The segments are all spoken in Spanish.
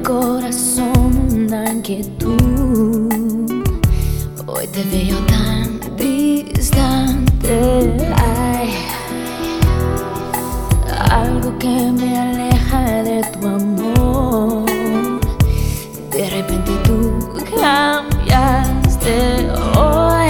corazón una inquietud. Hoy te veo tan distante. Hay algo que me aleja de tu amor. De repente tú cambiaste hoy.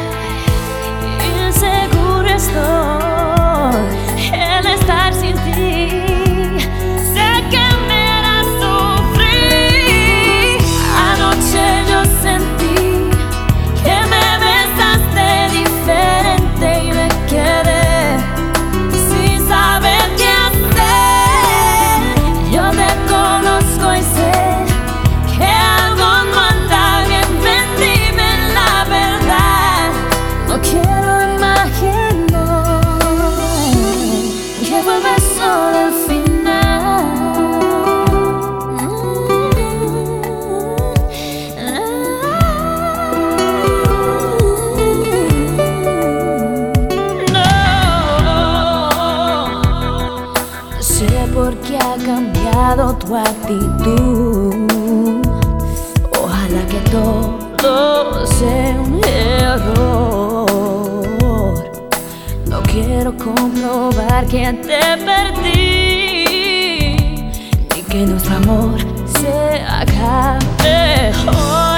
Inseguro estoy en estar sin ti. Sé que me harás sufrir. Anoche yo sentí que me besaste diferente y me quedé sin saber qué hacer. Yo te conozco y sé que algo no anda bien. Ven, dime la verdad. No quiero imaginar que vuelve solo al final. No sé por qué ha cambiado tu actitud. Ojalá que todo sea un error. No quiero comprobar que te perdí, ni que nuestro amor se acabe hoy.